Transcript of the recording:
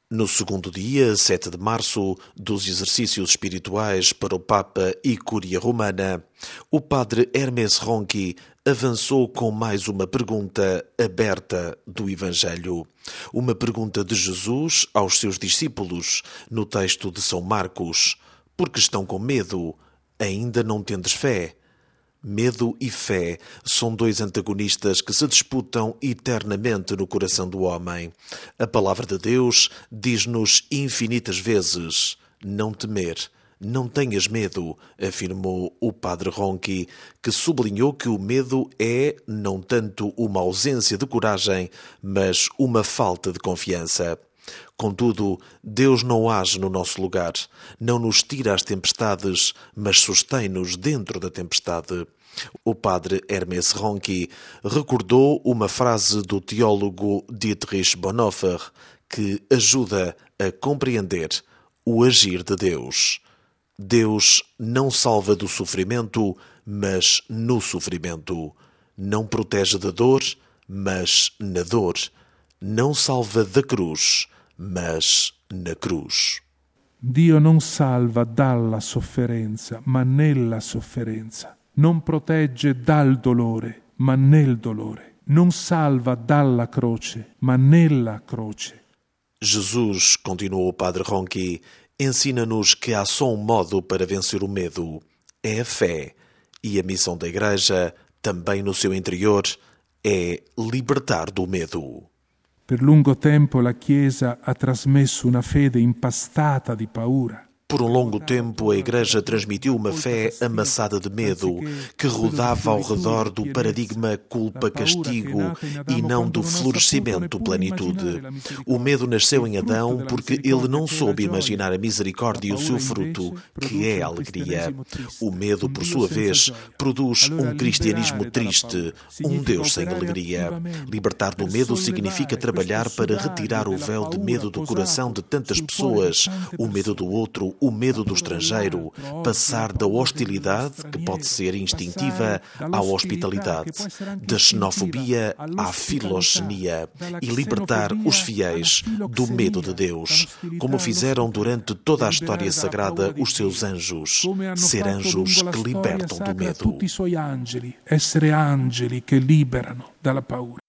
No segundo dia, 7 de março, dos exercícios espirituais para o Papa e Cúria Romana, o padre Hermes Ronchi avançou com mais uma pergunta aberta do Evangelho. Uma pergunta de Jesus aos seus discípulos, no texto de São Marcos. Porque estão com medo? Ainda não tendes fé? Medo e fé são dois antagonistas que se disputam eternamente no coração do homem. A palavra de Deus diz-nos infinitas vezes: não temer, não tenhas medo, afirmou o padre Ronchi, que sublinhou que o medo é não tanto uma ausência de coragem, mas uma falta de confiança. Contudo, Deus não age no nosso lugar, não nos tira as tempestades, mas sustém-nos dentro da tempestade. O padre Hermes Ronchi recordou uma frase do teólogo Dietrich Bonhoeffer que ajuda a compreender o agir de Deus. Deus não salva do sofrimento, mas no sofrimento. Não protege da dor, mas na dor. Não salva da cruz, mas na cruz. Dio non salva dalla sofferenza, ma nella sofferenza. Non protegge dal dolore, ma nel dolore. Non salva dalla croce, ma nella croce. Jesus, continuou o padre Ronchi, ensina-nos que há só um modo para vencer o medo. É a fé. E a missão da Igreja, também no seu interior, é libertar do medo. Per lungo tempo la Chiesa ha trasmesso una fede impastata di paura. Por um longo tempo, a Igreja transmitiu uma fé amassada de medo, que rodava ao redor do paradigma culpa-castigo e não do florescimento-plenitude. O medo nasceu em Adão porque ele não soube imaginar a misericórdia e o seu fruto, que é a alegria. O medo, por sua vez, produz um cristianismo triste, um Deus sem alegria. Libertar do medo significa trabalhar para retirar o véu de medo do coração de tantas pessoas, o medo do outro, o medo do estrangeiro, passar da hostilidade, que pode ser instintiva, à hospitalidade, da xenofobia à filoxenia e libertar os fiéis do medo de Deus, como fizeram durante toda a história sagrada os seus anjos, ser anjos que libertam do medo. Tutti i suoi angeli, essere angeli che liberano dalla paura.